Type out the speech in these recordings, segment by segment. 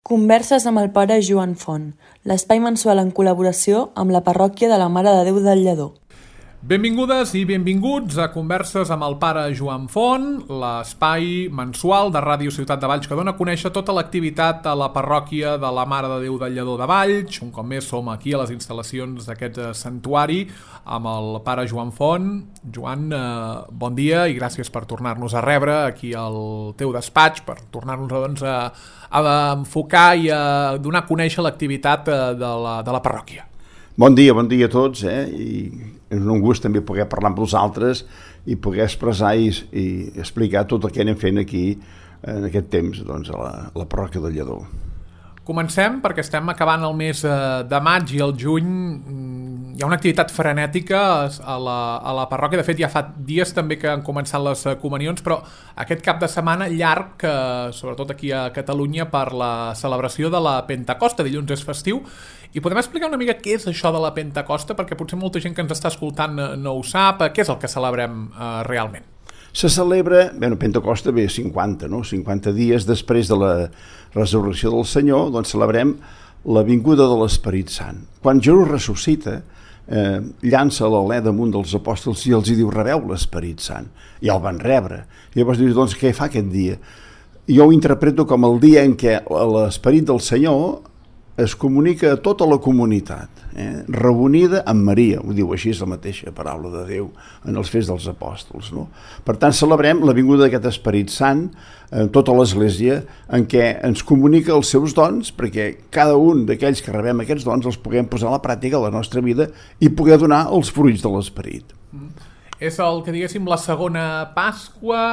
Converses amb el pare Joan Font, l'espai mensual en col·laboració amb la parròquia de la Mare de Déu del Lledó. Benvingudes i benvinguts a Converses amb el pare Joan Font, l'espai mensual de Ràdio Ciutat de Valls que dona a conèixer tota l'activitat a la parròquia de la Mare de Déu del Lledó de Valls. Un cop més som aquí a les instal·lacions d'aquest santuari amb el pare Joan Font. Joan, bon dia i gràcies per tornar-nos a rebre aquí al teu despatx, per tornar-nos a enfocar i a donar a conèixer l'activitat de la parròquia. Bon dia a tots, i és un gust també poder parlar amb vosaltres i poder expressar i explicar tot el que anem fent aquí en aquest temps a la parròquia del Lledó. Comencem perquè estem acabant el mes de maig i el juny hi ha una activitat frenètica a la parròquia. De fet, ja fa dies també que han començat les comunions, però aquest cap de setmana llarg, sobretot aquí a Catalunya, per la celebració de la Pentecosta. Dilluns és festiu. I podem explicar una mica què és això de la Pentecosta? Perquè potser molta gent que ens està escoltant no ho sap. Què és el que celebrem realment? Se celebra, Pentecosta ve 50, no? 50 dies després de la resurrecció del Senyor, doncs celebrem la vinguda de l'Esperit Sant. Quan Jesús ressuscita, llança l'alè damunt dels apòstols i els diu: rebeu l'Esperit Sant. I el van rebre. I llavors dius, doncs què fa aquest dia? Jo ho interpreto com el dia en què l'Esperit del Senyor es comunica a tota la comunitat, reunida amb Maria, ho diu així, és la mateixa paraula de Déu en els Fets dels Apòstols, no? Per tant, celebrem la vinguda d'aquest Esperit Sant en tota l'Església, en què ens comunica els seus dons, perquè cada un d'aquells que rebem aquests dons els puguem posar a la pràctica a la nostra vida i poder donar els fruits de l'Esperit. És el que diguéssim la segona Pasqua,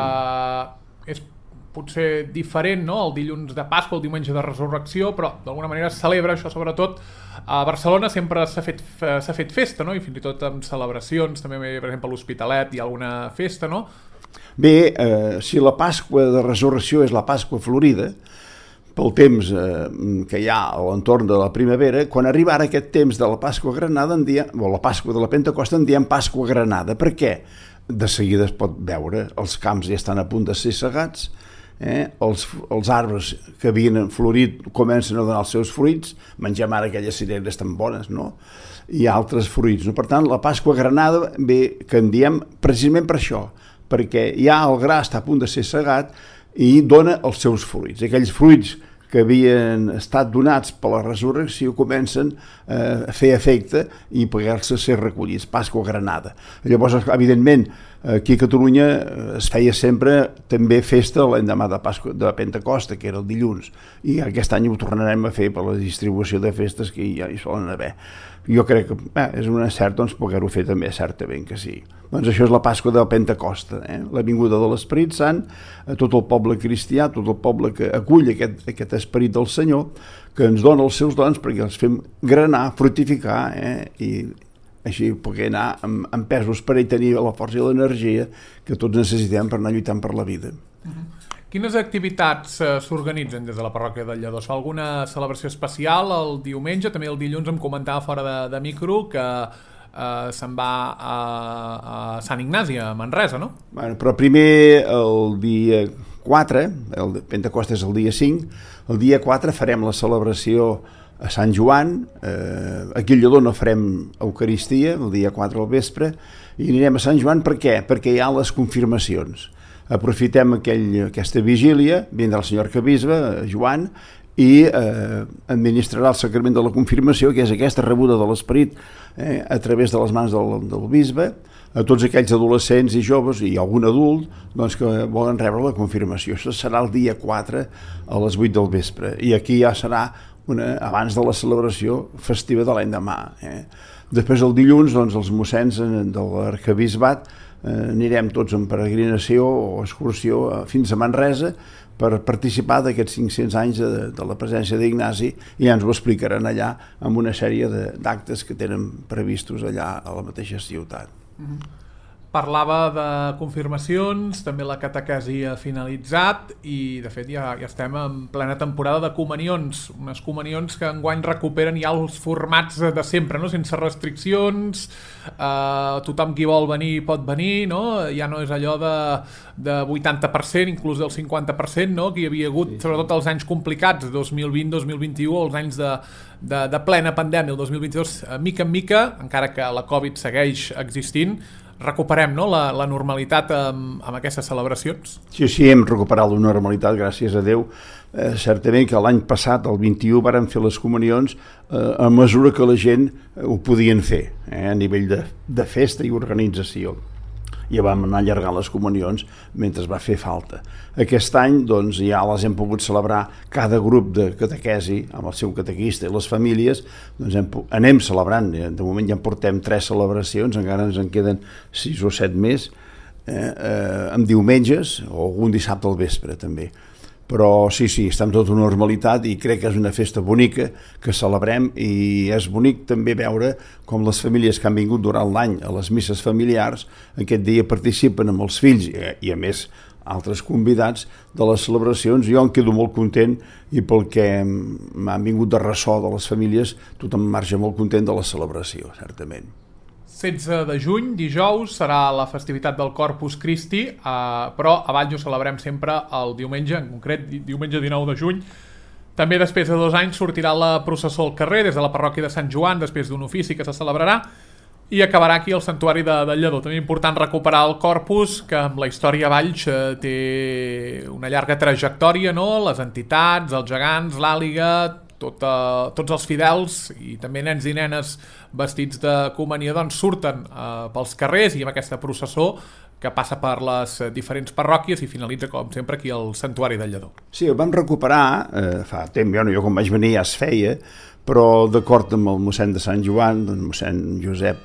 és potser diferent, no? El dilluns de Pasqua, el diumenge de Resurrecció, però d'alguna manera es celebra això, sobretot a Barcelona sempre s'ha fet festa, no? I fins i tot amb celebracions, també per exemple a l'Hospitalet hi ha alguna festa, no? Bé, si la Pasqua de Resurrecció és la Pasqua Florida, pel temps que hi ha a l'entorn de la primavera, quan arriba ara aquest temps de la Pasqua Granada, o la Pasqua de la Pentecosta, en diem Pasqua Granada. Per què? De seguida es pot veure, els camps ja estan a punt de ser segats, els arbres que havien florit comencen a donar els seus fruits, mengem ara aquelles cireres tan bones, no? I altres fruits, no? Per tant, la Pasqua Granada ve, que en diem precisament per això, perquè ja el gra està a punt de ser segat i dona els seus fruits. Aquells fruits que havien estat donats per la resurrecció comencen a fer efecte i poder-se ser recollits. Pasqua Granada. Llavors, evidentment, aquí a Catalunya es feia sempre també festa l'endemà de Pentecosta, que era el dilluns, i aquest any ho tornarem a fer per la distribució de festes que ja hi solen haver. Jo crec que és un encert poder-ho fer també, certament que sí. Doncs això és la Pasqua de Pentecosta, la vinguda de l'Esperit Sant a tot el poble cristià, tot el poble que acull aquest Esperit del Senyor, que ens dona els seus dons perquè els fem granar, fructificar, i així poder anar amb pesos per tenir la força i l'energia que tots necessitem per anar lluitant per la vida. Quines activitats s'organitzen des de la parròquia del Lledó? Es fa alguna celebració especial el diumenge? També el dilluns em comentava fora de micro que se'n va a Sant Ignasi, a Manresa, no? Bueno, però primer el dia 4, el Pentecosta és el dia 5, el dia 4 farem la celebració a Sant Joan. Aquí al Lledó no farem Eucaristia el dia 4 al vespre i anirem a Sant Joan. Per què? Perquè hi ha les confirmacions. Aprofitem aquesta vigília, vindrà el senyor arquebisbe, Joan, i administrarà el sacrament de la confirmació, que és aquesta rebuda de l'Esperit a través de les mans del bisbe, a tots aquells adolescents i joves i algun adult que volen rebre la confirmació. Això serà el dia 4 a les 8 del vespre, i aquí ja serà abans de la celebració festiva de l'endemà. Després el dilluns els mossens de l'arquebisbat anirem tots en peregrinació o excursió fins a Manresa per participar d'aquests 500 anys de la presència d'Ignasi, i ja ens ho explicaran allà amb una sèrie d'actes que tenen previstos allà a la mateixa ciutat. parlava de confirmacions, també la catequesi ha finalitzat i de fet ja estem en plena temporada de comunions, unes comunions que enguany recuperen ja els formats de sempre, no? Sense restriccions, tothom qui vol venir pot venir, no? Ja no és allò de 80%, inclús del 50%, no? Que hi havia hagut, sobretot els anys complicats, 2020-2021, els anys de plena pandèmia, el 2022, mica en mica, encara que la Covid segueix existint, recuperem, no? la normalitat amb aquestes celebracions? Sí, hem recuperat la normalitat, gràcies a Déu. Certament que l'any passat, el 21, vàrem fer les comunions a mesura que la gent ho podien fer, a nivell de festa i organització. I vam anar allargant les comunions mentre va fer falta. Aquest any doncs, ja les hem pogut celebrar cada grup de catequesi amb el seu catequista i les famílies, doncs anem celebrant. De moment ja en portem 3 celebracions, encara ens en queden 6 o 7 més, amb diumenges o algun dissabte al vespre també. Però sí, estem tot en normalitat i crec que és una festa bonica que celebrem i és bonic també veure com les famílies que han vingut durant l'any a les misses familiars aquest dia participen amb els fills i a més altres convidats de les celebracions. Jo em quedo molt content i pel que m'han vingut de ressò de les famílies tothom marxa molt content de la celebració, certament. 16 de juny, dijous, serà la festivitat del Corpus Christi, però a Valls ho celebrem sempre el diumenge, en concret diumenge 19 de juny. També després de 2 anys sortirà la processó al carrer des de la parròquia de Sant Joan, després d'un ofici que se celebrarà, i acabarà aquí al santuari de Lledó. També important recuperar el Corpus, que amb la història a Valls té una llarga trajectòria, no? Les entitats, els gegants, l'àliga, tots els fidels i també nens i nenes vestits de comunió doncs surten pels carrers i amb aquesta processó que passa per les diferents parròquies i finalitza com sempre aquí al santuari de Lledó. Sí, ho vam recuperar fa temps, jo quan vaig venir ja es feia, però d'acord amb el mossèn de Sant Joan, el mossèn Josep,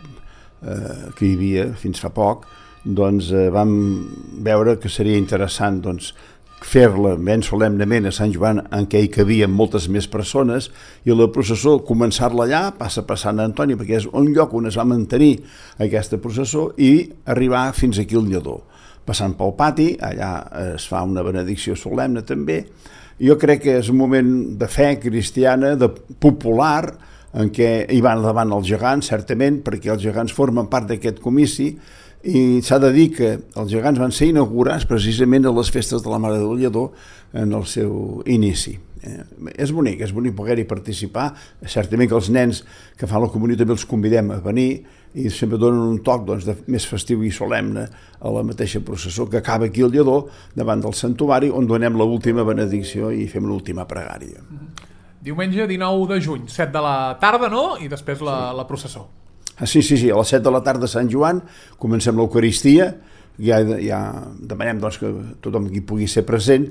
que hi havia fins fa poc, doncs vam veure que seria interessant doncs fer-la ben solemnament a Sant Joan en què hi cabien moltes més persones i la processó començar-la allà, passa per Sant Antoni perquè és un lloc on es va mantenir aquesta processó i arribar fins aquí al Lledó. Passant pel pati, allà es fa una benedicció solemne també. Jo crec que és un moment de fe cristiana, de popular, en què hi van davant els gegants, certament, perquè els gegants formen part d'aquest comici. I s'ha de dir que els gegants van ser inaugurats precisament a les festes de la Mare del Lledó en el seu inici. És bonic poder-hi participar. Certament que els nens que fan la comunió també els convidem a venir i sempre donen un toc més festiu i solemne a la mateixa processó que acaba aquí al Lledó davant del santuari on donem l'última benedicció i fem l'última pregària. Diumenge 19 de juny, 7 de la tarda, no? I després la processó. Sí, a les 7 de la tarda a Sant Joan comencem l'Eucaristia, ja demanem que tothom aquí pugui ser present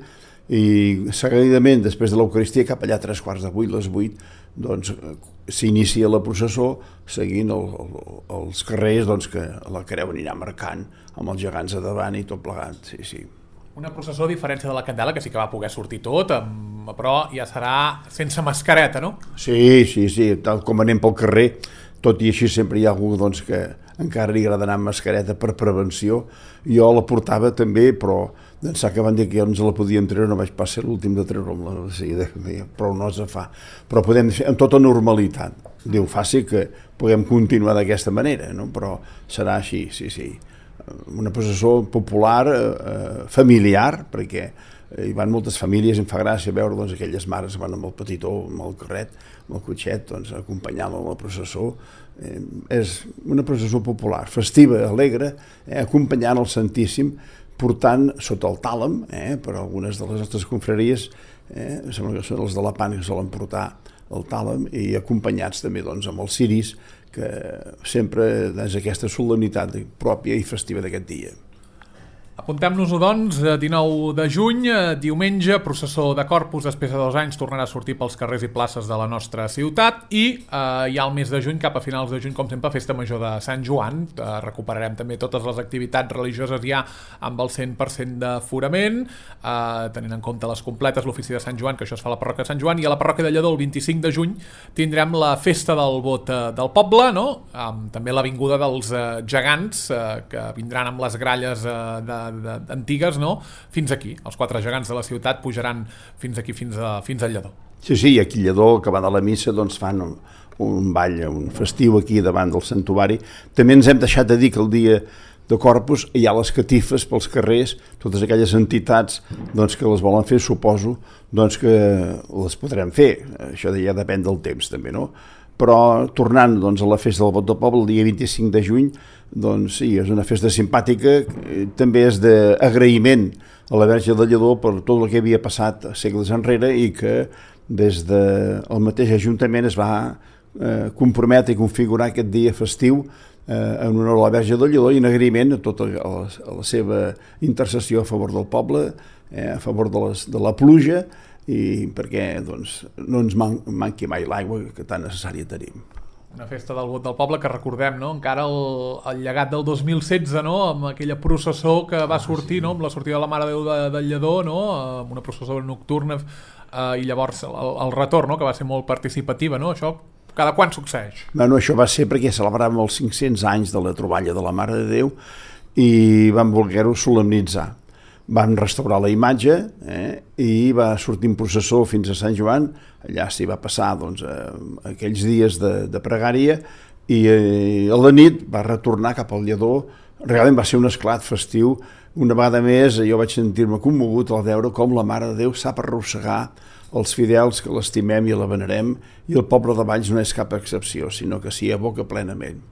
i seguidament després de l'Eucaristia cap allà a 7:45, les 8, doncs s'inicia la processó seguint els carrers que la creu anirà marcant amb els gegants a davant i tot plegat, sí. Una processó a diferència de la Candela, que sí que va poder sortir tot, però ja serà sense mascareta, no? Sí, tal com anem pel carrer, tot i així sempre hi ha algú que encara li agrada anar amb mascareta per prevenció. Jo la portava també, però d'ençà que van dir que ja ens la podíem treure, no vaig pas ser l'últim de treure-la, prou no se fa. Però podem fer amb tota normalitat. Déu faci que puguem continuar d'aquesta manera, no? Però serà així, sí. Una processó popular, familiar, perquè hi van moltes famílies, em fa gràcia veure aquelles mares que van amb el petitó, amb el carret, amb el cotxet, acompanyant la processó. És una processó popular, festiva, alegre, acompanyant el Santíssim, portant sota el tàlem, per algunes de les nostres confraries, sembla que són els de la Pan que solen portar el tàlem, i acompanyats també amb els ciris, que sempre és aquesta solemnitat pròpia i festiva d'aquest dia. Apuntem-nos-ho, doncs, 19 de juny, diumenge, processó de Corpus, després de 2 anys tornarà a sortir pels carrers i places de la nostra ciutat i ja al mes de juny, cap a finals de juny, com sempre, festa major de Sant Joan. Recuperarem també totes les activitats religioses ja amb el 100% d'aforament, tenint en compte les completes, l'ofici de Sant Joan, que això es fa a la parròquia de Sant Joan, i a la parròquia de Lledó el 25 de juny tindrem la festa del vot del poble, no? També l'avinguda dels gegants, que vindran amb les gralles antigues, no? Fins aquí. Els 4 gegants de la ciutat pujaran fins aquí, fins al Lledó. Sí, aquí a Lledó, acabant de la missa, doncs fan un ball, un festiu aquí davant del santuari. També ens hem deixat de dir que el dia de Corpus hi ha les catifes pels carrers, totes aquelles entitats doncs, que les volen fer, suposo doncs, que les podrem fer. Això ja depèn del temps, també, no? Però tornant doncs, a la festa del vot del poble, el dia 25 de juny, doncs sí, és una festa simpàtica, també és d'agraïment a la Verge de Lledó per tot el que havia passat segles enrere i que des del mateix Ajuntament es va comprometre i configurar aquest dia festiu en honor a la Verge de Lledó i en agraïment a tota la seva intercessió a favor del poble, a favor de la pluja i perquè doncs, no ens manqui mai l'aigua que tan necessària tenim. Una festa del vot del poble que recordem, no? Encara el llegat del 2016, no? Amb aquella processó que va sortir, no? Amb la sortida de la Mare de Déu del Lledó, no? Amb una processó nocturna i llavors el retorn, no? Que va ser molt participativa, no? Això cada quan succeeix? Bueno, això va ser perquè celebràvem els 500 anys de la troballa de la Mare de Déu i vam voler-ho solemnitzar. Van restaurar la imatge i va sortir en processó fins a Sant Joan, allà s'hi va passar doncs, aquells dies de pregària i a la nit va retornar cap al Lledó. Realment va ser un esclat festiu. Una vegada més jo vaig sentir-me commogut al veure com la Mare de Déu sap arrossegar els fidels que l'estimem i la venerem i el poble de Valls no és cap excepció, sinó que s'hi aboca plenament.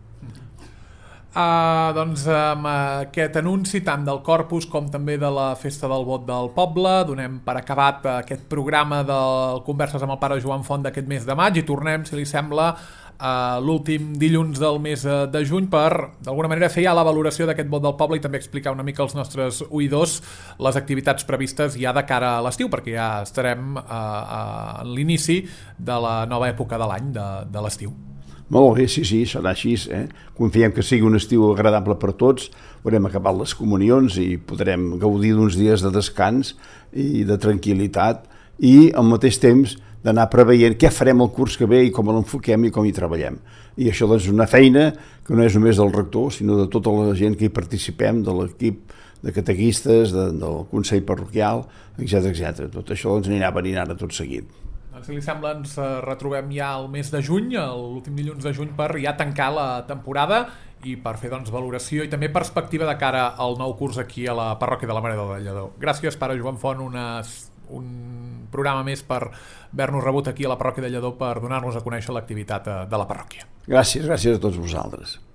Doncs amb aquest anunci tant del Corpus com també de la festa del vot del poble donem per acabat aquest programa del Converses amb el pare Joan Font d'aquest mes de maig i tornem, si li sembla, l'últim dilluns del mes de juny per d'alguna manera fer ja la valoració d'aquest vot del poble i també explicar una mica als nostres oïdors les activitats previstes ja de cara a l'estiu, perquè ja estarem en l'inici de la nova època de l'any, de l'estiu. Molt bé, sí, serà així. Confiem que sigui un estiu agradable per tots, haurem acabat les comunions i podrem gaudir d'uns dies de descans i de tranquil·litat i al mateix temps d'anar preveient què farem el curs que ve i com l'enfoquem i com hi treballem. I això doncs, és una feina que no és només del rector, sinó de tota la gent que hi participem, de l'equip de catequistes, del Consell Parroquial, etc. Tot això doncs, anirà venint ara tot seguit. Si li sembla, ens retrobem ja el mes de juny, l'últim dilluns de juny, per ja tancar la temporada i per fer doncs, valoració i també perspectiva de cara al nou curs aquí a la parròquia de la Mare de Déu del Lledó. Gràcies, pare Joan Font, un programa més per haver-nos rebut aquí a la parròquia de Lledó per donar-nos a conèixer l'activitat de la parròquia. Gràcies a tots vosaltres.